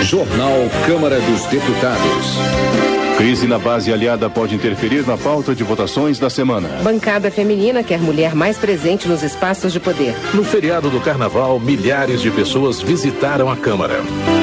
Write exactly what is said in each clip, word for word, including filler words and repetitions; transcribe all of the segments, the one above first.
Jornal Câmara dos Deputados. Crise na base aliada pode interferir na pauta de votações da semana. Bancada feminina quer mulher mais presente nos espaços de poder. No feriado do Carnaval, milhares de pessoas visitaram a Câmara.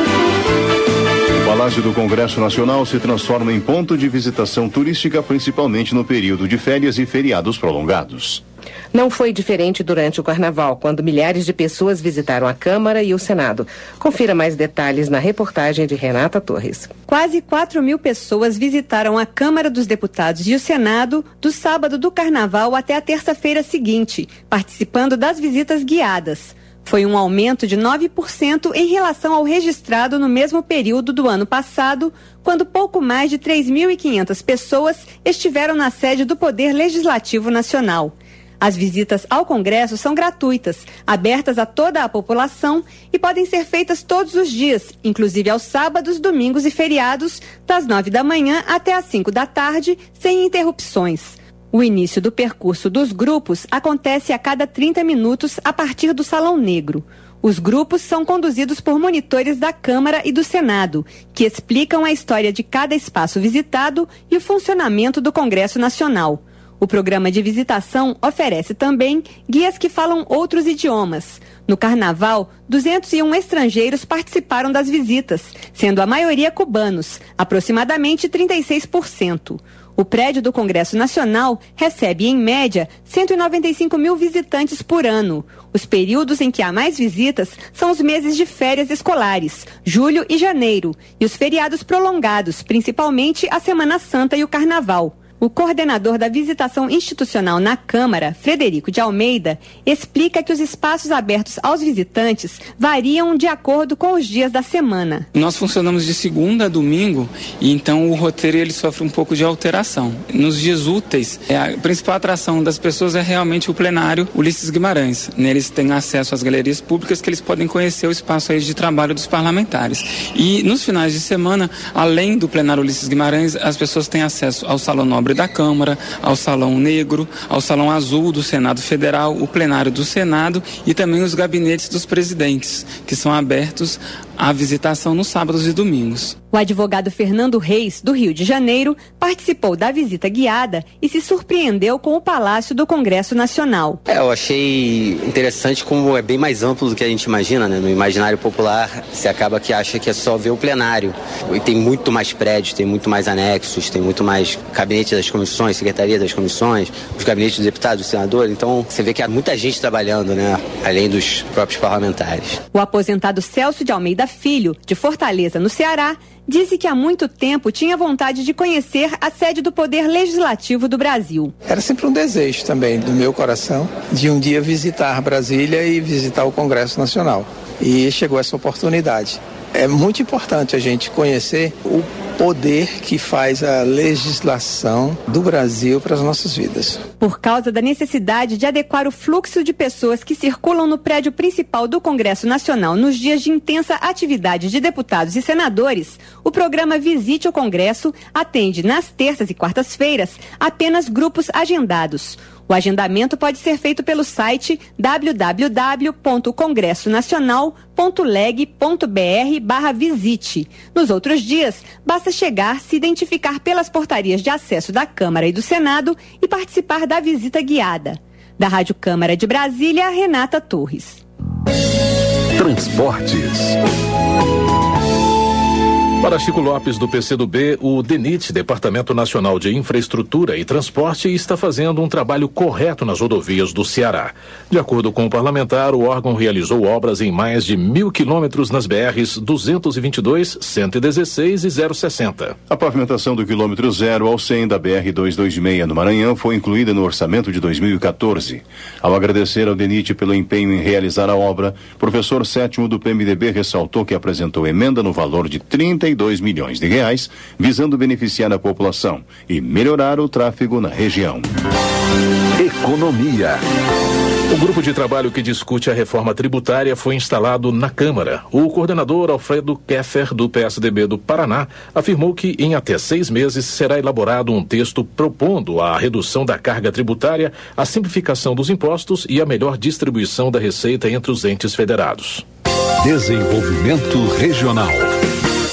O Palácio do Congresso Nacional se transforma em ponto de visitação turística, principalmente no período de férias e feriados prolongados. Não foi diferente durante o Carnaval, quando milhares de pessoas visitaram a Câmara e o Senado. Confira mais detalhes na reportagem de Renata Torres. Quase quatro mil pessoas visitaram a Câmara dos Deputados e o Senado do sábado do Carnaval até a terça-feira seguinte, participando das visitas guiadas. Foi um aumento de nove por cento em relação ao registrado no mesmo período do ano passado, quando pouco mais de três mil e quinhentas pessoas estiveram na sede do Poder Legislativo Nacional. As visitas ao Congresso são gratuitas, abertas a toda a população e podem ser feitas todos os dias, inclusive aos sábados, domingos e feriados, das nove da manhã até às cinco da tarde, sem interrupções. O início do percurso dos grupos acontece a cada trinta minutos a partir do Salão Negro. Os grupos são conduzidos por monitores da Câmara e do Senado, que explicam a história de cada espaço visitado e o funcionamento do Congresso Nacional. O programa de visitação oferece também guias que falam outros idiomas. No Carnaval, duzentos e um estrangeiros participaram das visitas, sendo a maioria cubanos, aproximadamente trinta e seis por cento. O prédio do Congresso Nacional recebe, em média, cento e noventa e cinco mil visitantes por ano. Os períodos em que há mais visitas são os meses de férias escolares, julho e janeiro, e os feriados prolongados, principalmente a Semana Santa e o Carnaval. O coordenador da visitação institucional na Câmara, Frederico de Almeida, explica que os espaços abertos aos visitantes variam de acordo com os dias da semana. Nós funcionamos de segunda a domingo e então o roteiro ele sofre um pouco de alteração. Nos dias úteis, a principal atração das pessoas é realmente o plenário Ulisses Guimarães. Neles têm acesso às galerias públicas que eles podem conhecer o espaço aí de trabalho dos parlamentares. E nos finais de semana, além do plenário Ulisses Guimarães, as pessoas têm acesso ao Salão Nobre da Câmara, ao Salão Negro, ao Salão Azul do Senado Federal, o plenário do Senado e também os gabinetes dos presidentes, que são abertos à visitação nos sábados e domingos. O advogado Fernando Reis, do Rio de Janeiro, participou da visita guiada e se surpreendeu com o Palácio do Congresso Nacional. É, eu achei interessante como é bem mais amplo do que a gente imagina, né? No imaginário popular, você acaba que acha que é só ver o plenário. E tem muito mais prédios, tem muito mais anexos, tem muito mais gabinete das comissões, secretaria das comissões, os gabinetes dos deputados, dos senadores. Então, você vê que há muita gente trabalhando, né? Além dos próprios parlamentares. O aposentado Celso de Almeida Filho, de Fortaleza, no Ceará, disse que há muito tempo tinha vontade de conhecer a sede do Poder Legislativo do Brasil. Era sempre um desejo também do meu coração de um dia visitar Brasília e visitar o Congresso Nacional. E chegou essa oportunidade. É muito importante a gente conhecer o poder que faz a legislação do Brasil para as nossas vidas. Por causa da necessidade de adequar o fluxo de pessoas que circulam no prédio principal do Congresso Nacional nos dias de intensa atividade de deputados e senadores, o programa Visite o Congresso atende nas terças e quartas-feiras apenas grupos agendados. O agendamento pode ser feito pelo site w w w ponto congresso nacional ponto leg ponto b r barra visite. Nos outros dias, basta chegar, se identificar pelas portarias de acesso da Câmara e do Senado e participar da visita guiada. Da Rádio Câmara de Brasília, Renata Torres. Transportes. Para Chico Lopes, do P C do B, o DENIT, Departamento Nacional de Infraestrutura e Transporte, está fazendo um trabalho correto nas rodovias do Ceará. De acordo com o parlamentar, o órgão realizou obras em mais de mil quilômetros nas B Rs duzentos e vinte e dois, cento e dezesseis e zero sessenta. A pavimentação do quilômetro zero ao cem da B R duzentos e vinte e seis no Maranhão foi incluída no orçamento de dois mil e quatorze. Ao agradecer ao DENIT pelo empenho em realizar a obra, o professor Sétimo do P M D B ressaltou que apresentou emenda no valor de trinta e dois milhões de reais, visando beneficiar a população e melhorar o tráfego na região. Economia. O grupo de trabalho que discute a reforma tributária foi instalado na Câmara. O coordenador Alfredo Keffer, do P S D B do Paraná, afirmou que em até seis meses será elaborado um texto propondo a redução da carga tributária, a simplificação dos impostos e a melhor distribuição da receita entre os entes federados. Desenvolvimento regional.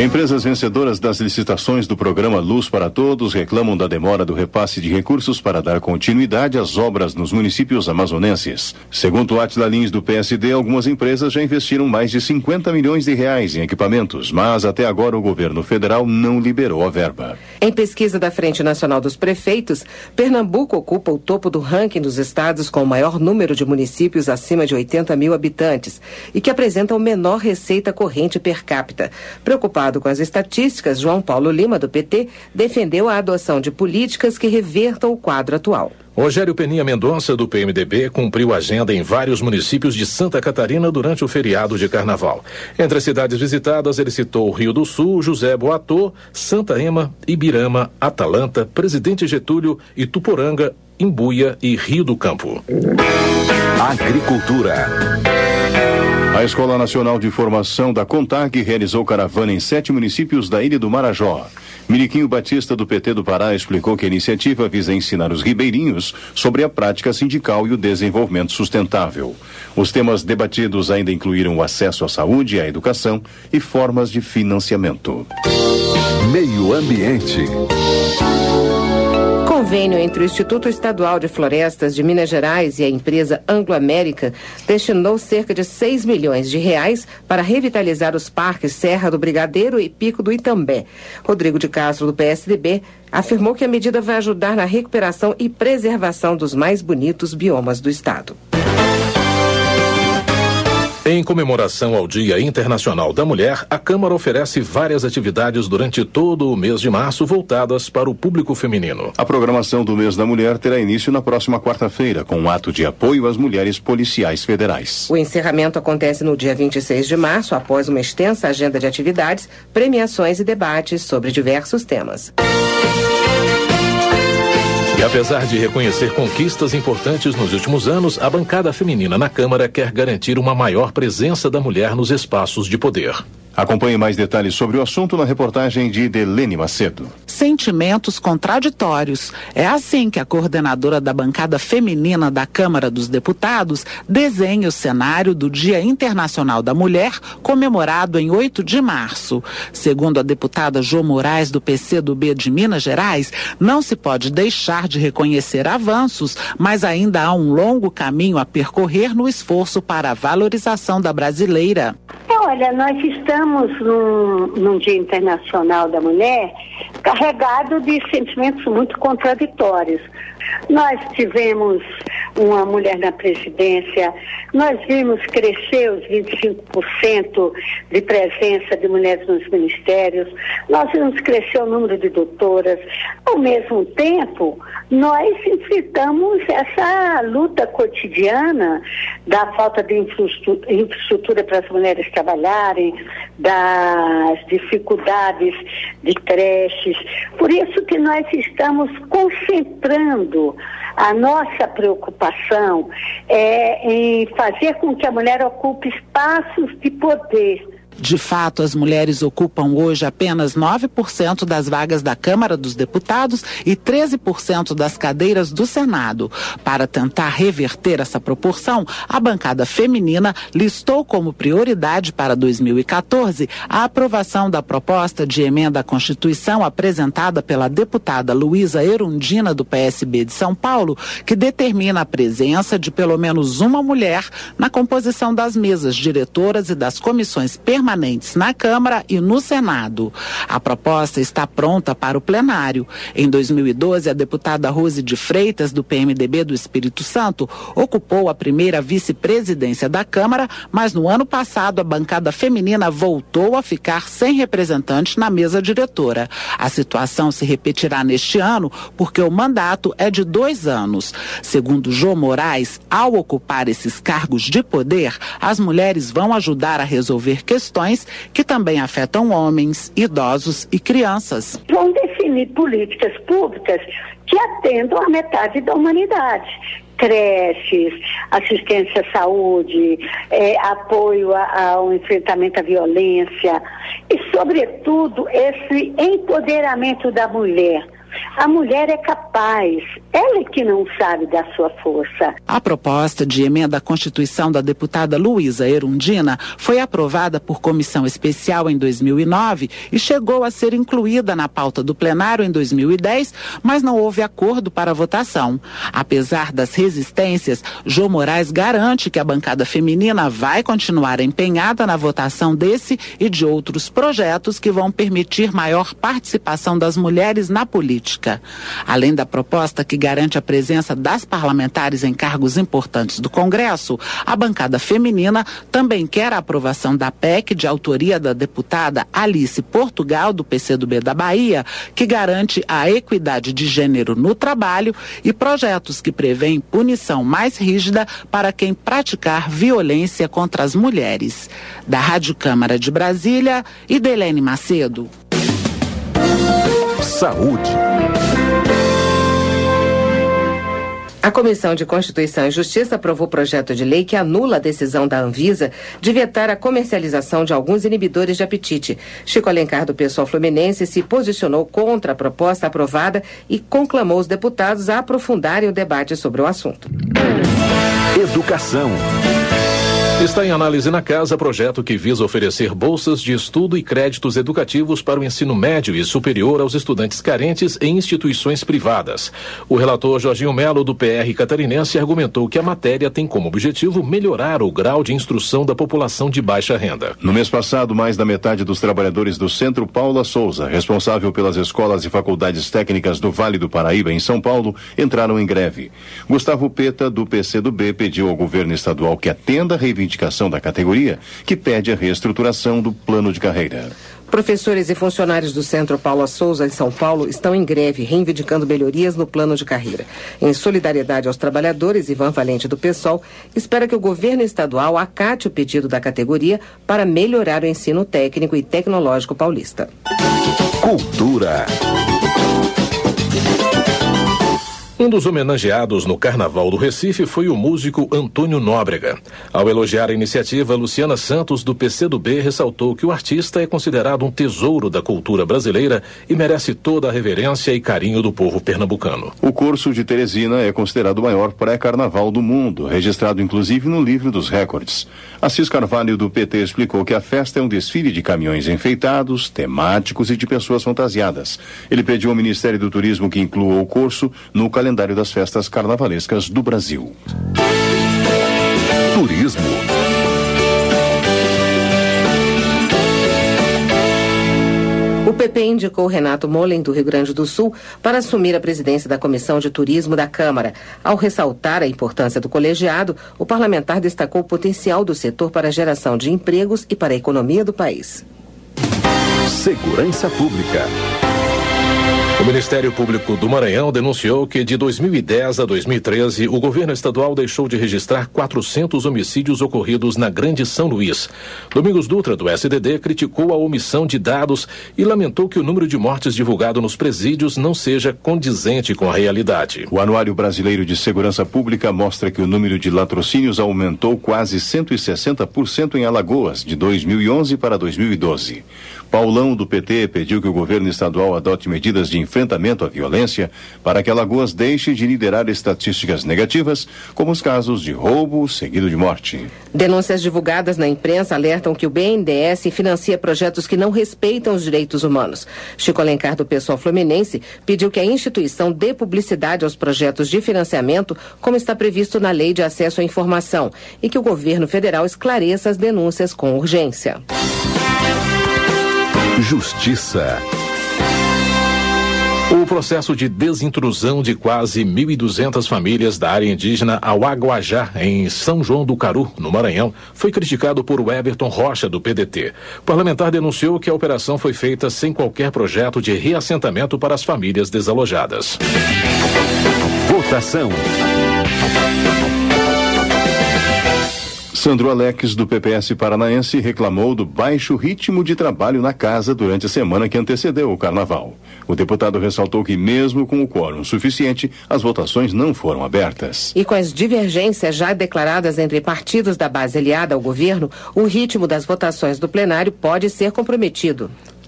Empresas vencedoras das licitações do programa Luz para Todos reclamam da demora do repasse de recursos para dar continuidade às obras nos municípios amazonenses. Segundo Átila Lins, do P S D, algumas empresas já investiram mais de cinquenta milhões de reais em equipamentos, mas até agora o governo federal não liberou a verba. Em pesquisa da Frente Nacional dos Prefeitos, Pernambuco ocupa o topo do ranking dos estados com o maior número de municípios acima de oitenta mil habitantes e que apresentam menor receita corrente per capita. Preocupado com as estatísticas, João Paulo Lima, do P T, defendeu a adoção de políticas que revertam o quadro atual. Rogério Peninha Mendonça, do P M D B, cumpriu agenda em vários municípios de Santa Catarina durante o feriado de Carnaval. Entre as cidades visitadas, ele citou Rio do Sul, José Boatô, Santa Ema, Ibirama, Atalanta, Presidente Getúlio, Ituporanga, Imbuia e Rio do Campo. Agricultura. A Escola Nacional de Formação da CONTAG realizou caravana em sete municípios da Ilha do Marajó. Miliquinho Batista, do P T do Pará, explicou que a iniciativa visa ensinar os ribeirinhos sobre a prática sindical e o desenvolvimento sustentável. Os temas debatidos ainda incluíram o acesso à saúde, à educação e formas de financiamento. Meio Ambiente. Convênio entre o Instituto Estadual de Florestas de Minas Gerais e a empresa Anglo-América destinou cerca de seis milhões de reais para revitalizar os parques Serra do Brigadeiro e Pico do Itambé. Rodrigo de Castro, do P S D B, afirmou que a medida vai ajudar na recuperação e preservação dos mais bonitos biomas do estado. Em comemoração ao Dia Internacional da Mulher, a Câmara oferece várias atividades durante todo o mês de março voltadas para o público feminino. A programação do mês da mulher terá início na próxima quarta-feira, com um ato de apoio às mulheres policiais federais. O encerramento acontece no dia vinte e seis de março, após uma extensa agenda de atividades, premiações e debates sobre diversos temas. E apesar de reconhecer conquistas importantes nos últimos anos, a bancada feminina na Câmara quer garantir uma maior presença da mulher nos espaços de poder. Acompanhe mais detalhes sobre o assunto na reportagem de Delene Macedo. Sentimentos contraditórios. É assim que a coordenadora da bancada feminina da Câmara dos Deputados desenha o cenário do Dia Internacional da Mulher, comemorado em oito de março. Segundo a deputada Jo Moraes, do P C do B de Minas Gerais, não se pode deixar de reconhecer avanços, mas ainda há um longo caminho a percorrer no esforço para a valorização da brasileira. Olha, nós estamos num, num Dia Internacional da Mulher carregado de sentimentos muito contraditórios. Nós tivemos uma mulher na presidência, nós vimos crescer os vinte e cinco por cento de presença de mulheres nos ministérios, nós vimos crescer o número de doutoras. Ao mesmo tempo, nós enfrentamos essa luta cotidiana da falta de infraestrutura, infraestrutura para as mulheres trabalharem, das dificuldades de creches. Por isso que nós estamos concentrando a nossa preocupação é em fazer com que a mulher ocupe espaços de poder. De fato, as mulheres ocupam hoje apenas nove por cento das vagas da Câmara dos Deputados e treze por cento das cadeiras do Senado. Para tentar reverter essa proporção, a bancada feminina listou como prioridade para dois mil e quatorze a aprovação da proposta de emenda à Constituição apresentada pela deputada Luísa Erundina, do P S B de São Paulo, que determina a presença de pelo menos uma mulher na composição das mesas diretoras e das comissões permanentes permanentes na Câmara e no Senado. A proposta está pronta para o plenário. Em dois mil e doze, a deputada Rose de Freitas, do P M D B do Espírito Santo, ocupou a primeira vice-presidência da Câmara, mas no ano passado a bancada feminina voltou a ficar sem representante na mesa diretora. A situação se repetirá neste ano porque o mandato é de dois anos. Segundo Jô Moraes, ao ocupar esses cargos de poder, as mulheres vão ajudar a resolver questões que também afetam homens, idosos e crianças. Vão definir políticas públicas que atendam a metade da humanidade. Creches, assistência à saúde, é, apoio a, ao enfrentamento à violência e, sobretudo, esse empoderamento da mulher. A mulher é capaz, ela é que não sabe da sua força. A proposta de emenda à Constituição da deputada Luísa Erundina foi aprovada por comissão especial em dois mil e nove e chegou a ser incluída na pauta do plenário em dois mil e dez, mas não houve acordo para a votação. Apesar das resistências, Jô Moraes garante que a bancada feminina vai continuar empenhada na votação desse e de outros projetos que vão permitir maior participação das mulheres na política. Além da proposta que garante a presença das parlamentares em cargos importantes do Congresso, a bancada feminina também quer a aprovação da P E C de autoria da deputada Alice Portugal, do P C do B da Bahia, que garante a equidade de gênero no trabalho e projetos que prevêem punição mais rígida para quem praticar violência contra as mulheres. Da Rádio Câmara de Brasília, Idelene Macedo. Saúde. A Comissão de Constituição e Justiça aprovou projeto de lei que anula a decisão da Anvisa de vetar a comercialização de alguns inibidores de apetite. Chico Alencar, do PSOL Fluminense, se posicionou contra a proposta aprovada e conclamou os deputados a aprofundarem o debate sobre o assunto. Educação. Está em análise na Casa projeto que visa oferecer bolsas de estudo e créditos educativos para o ensino médio e superior aos estudantes carentes em instituições privadas. O relator Jorginho Melo, do P R catarinense, argumentou que a matéria tem como objetivo melhorar o grau de instrução da população de baixa renda. No mês passado, mais da metade dos trabalhadores do Centro Paula Souza, responsável pelas escolas e faculdades técnicas do Vale do Paraíba, em São Paulo, entraram em greve. Gustavo Peta, do P C do B, pediu ao governo estadual que atenda a reivindicação da categoria, que pede a reestruturação do plano de carreira. Professores e funcionários do Centro Paula Souza, em São Paulo, estão em greve, reivindicando melhorias no plano de carreira. Em solidariedade aos trabalhadores, Ivan Valente, do PSOL, espera que o governo estadual acate o pedido da categoria para melhorar o ensino técnico e tecnológico paulista. Cultura. Um dos homenageados no Carnaval do Recife foi o músico Antônio Nóbrega. Ao elogiar a iniciativa, Luciana Santos, do P C do B, ressaltou que o artista é considerado um tesouro da cultura brasileira e merece toda a reverência e carinho do povo pernambucano. O curso de Teresina é considerado o maior pré-carnaval do mundo, registrado inclusive no livro dos recordes. Assis Carvalho, do P T, explicou que a festa é um desfile de caminhões enfeitados, temáticos e de pessoas fantasiadas. Ele pediu ao Ministério do Turismo que inclua o curso no calendário das festas carnavalescas do Brasil. Turismo. O P P indicou Renato Molen, do Rio Grande do Sul, para assumir a presidência da Comissão de Turismo da Câmara. Ao ressaltar a importância do colegiado, o parlamentar destacou o potencial do setor para a geração de empregos e para a economia do país. Segurança Pública. O Ministério Público do Maranhão denunciou que de dois mil e dez a dois mil e treze, o governo estadual deixou de registrar quatrocentos homicídios ocorridos na Grande São Luís. Domingos Dutra, do S D D, criticou a omissão de dados e lamentou que o número de mortes divulgado nos presídios não seja condizente com a realidade. O Anuário Brasileiro de Segurança Pública mostra que o número de latrocínios aumentou quase cento e sessenta por cento em Alagoas, de dois mil e onze para dois mil e doze. Paulão, do P T, pediu que o governo estadual adote medidas de enfrentamento à violência para que Alagoas deixe de liderar estatísticas negativas, como os casos de roubo seguido de morte. Denúncias divulgadas na imprensa alertam que o B N D E S financia projetos que não respeitam os direitos humanos. Chico Alencar, do PSOL Fluminense, pediu que a instituição dê publicidade aos projetos de financiamento, como está previsto na Lei de Acesso à Informação, e que o governo federal esclareça as denúncias com urgência. Justiça. O processo de desintrusão de quase mil e duzentas famílias da área indígena Auaguajá, em São João do Caru, no Maranhão, foi criticado por Weberton Rocha, do P D T. O parlamentar denunciou que a operação foi feita sem qualquer projeto de reassentamento para as famílias desalojadas. Votação. Sandro Alex, do P P S paranaense, reclamou do baixo ritmo de trabalho na casa durante a semana que antecedeu o carnaval. O deputado ressaltou que, mesmo com o quórum suficiente, as votações não foram abertas. E com as divergências já declaradas entre partidos da base aliada ao governo, o ritmo das votações do plenário pode ser comprometido.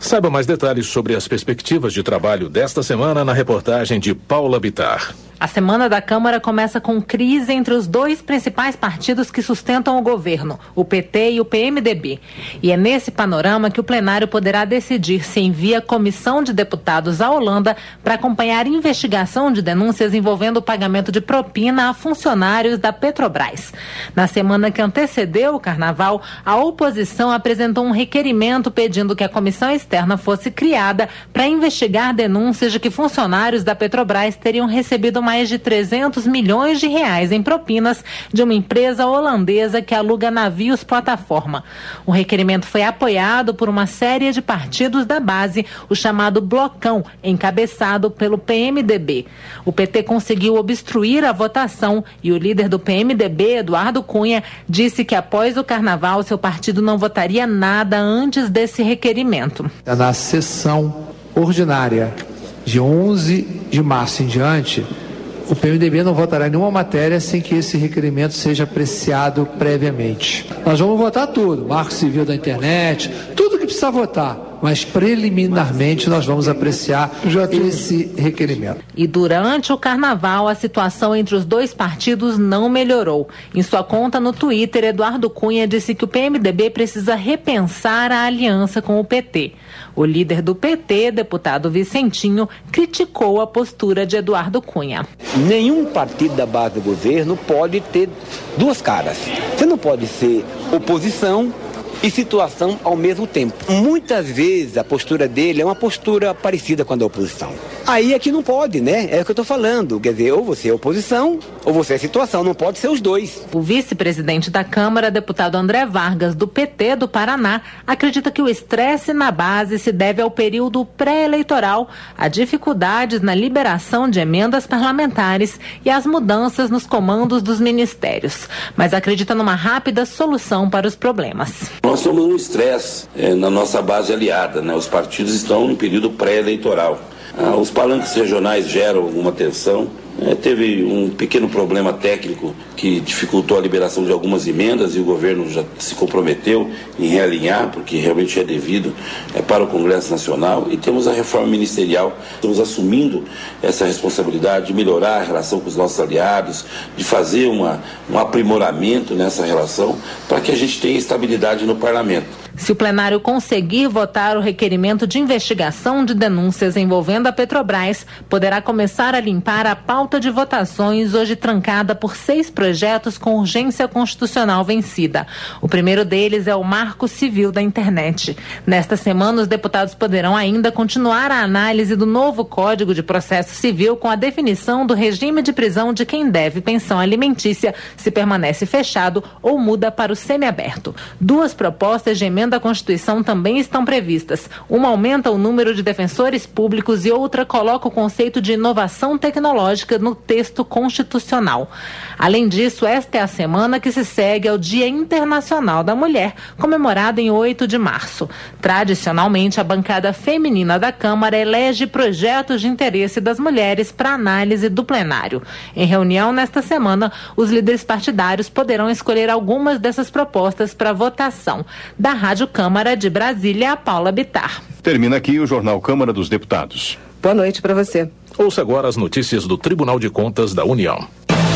Saiba mais detalhes sobre as perspectivas de trabalho desta semana na reportagem de Paula Bittar. A semana da Câmara começa com crise entre os dois principais partidos que sustentam o governo, o P T e o P M D B. E é nesse panorama que o plenário poderá decidir se envia comissão de deputados à Holanda para acompanhar investigação de denúncias envolvendo o pagamento de propina a funcionários da Petrobras. Na semana que antecedeu o Carnaval, a oposição apresentou um requerimento pedindo que a comissão externa fosse criada para investigar denúncias de que funcionários da Petrobras teriam recebido mais de trezentos milhões de reais em propinas de uma empresa holandesa que aluga navios plataforma. O requerimento foi apoiado por uma série de partidos da base, o chamado Blocão, encabeçado pelo P M D B. O P T conseguiu obstruir a votação e o líder do P M D B, Eduardo Cunha, disse que após o Carnaval seu partido não votaria nada antes desse requerimento. Na sessão ordinária de onze de março em diante, o P M D B não votará em nenhuma matéria sem que esse requerimento seja apreciado previamente. Nós vamos votar tudo, marco civil da internet, tudo que precisa votar, mas preliminarmente nós vamos apreciar esse requerimento. E durante o Carnaval, a situação entre os dois partidos não melhorou. Em sua conta no Twitter, Eduardo Cunha disse que o P M D B precisa repensar a aliança com o P T. O líder do P T, deputado Vicentinho, criticou a postura de Eduardo Cunha. Nenhum partido da base do governo pode ter duas caras. Você não pode ser oposição e situação ao mesmo tempo. Muitas vezes a postura dele é uma postura parecida com a da oposição. Aí é que não pode, né? É o que eu estou falando. Quer dizer, ou você é oposição ou você é situação, não pode ser os dois. O vice-presidente da Câmara, deputado André Vargas, do P T do Paraná, acredita que o estresse na base se deve ao período pré-eleitoral, a dificuldades na liberação de emendas parlamentares e às mudanças nos comandos dos ministérios. Mas acredita numa rápida solução para os problemas. Nós estamos num estresse é, na nossa base aliada, né? Os partidos estão no período pré-eleitoral. Ah, os palanques regionais geram alguma tensão. É, teve um pequeno problema técnico que dificultou a liberação de algumas emendas e o governo já se comprometeu em realinhar, porque realmente é devido é, para o Congresso Nacional. E temos a reforma ministerial. Estamos assumindo essa responsabilidade de melhorar a relação com os nossos aliados, de fazer uma, um aprimoramento nessa relação para que a gente tenha estabilidade no parlamento. Se o plenário conseguir votar o requerimento de investigação de denúncias envolvendo a Petrobras, poderá começar a limpar a pauta de votações hoje trancada por seis projetos com urgência constitucional vencida. O primeiro deles é o Marco Civil da Internet. Nesta semana, os deputados poderão ainda continuar a análise do novo Código de Processo Civil com a definição do regime de prisão de quem deve pensão alimentícia se permanece fechado ou muda para o semiaberto. Duas propostas de emenda da Constituição também estão previstas. Uma aumenta o número de defensores públicos e outra coloca o conceito de inovação tecnológica no texto constitucional. Além disso, esta é a semana que se segue ao Dia Internacional da Mulher, comemorado em oito de março. Tradicionalmente, a bancada feminina da Câmara elege projetos de interesse das mulheres para análise do plenário. Em reunião nesta semana, os líderes partidários poderão escolher algumas dessas propostas para votação. Da Rádio Câmara de Brasília, Paula Bittar. Termina aqui o Jornal Câmara dos Deputados. Boa noite para você. Ouça agora as notícias do Tribunal de Contas da União.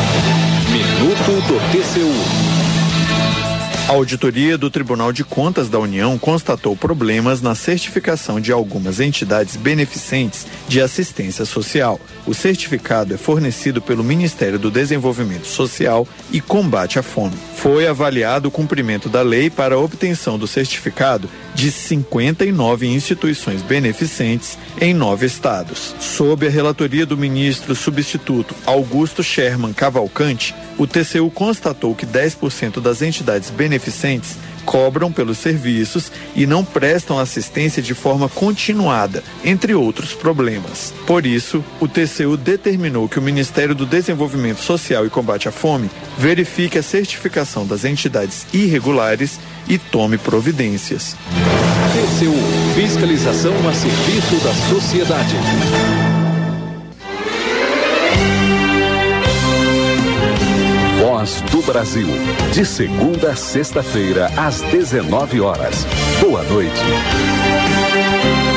Minuto do T C U. A auditoria do Tribunal de Contas da União constatou problemas na certificação de algumas entidades beneficentes de assistência social. O certificado é fornecido pelo Ministério do Desenvolvimento Social e Combate à Fome. Foi avaliado o cumprimento da lei para a obtenção do certificado de cinquenta e nove instituições beneficentes em nove estados. Sob a relatoria do ministro substituto Augusto Sherman Cavalcante, o T C U constatou que dez por cento das entidades beneficentes cobram pelos serviços e não prestam assistência de forma continuada, entre outros problemas. Por isso, o T C U determinou que o Ministério do Desenvolvimento Social e Combate à Fome verifique a certificação das entidades irregulares e tome providências. T C U, fiscalização a serviço da sociedade. Voz do Brasil, de segunda a sexta-feira, às dezenove horas. Boa noite.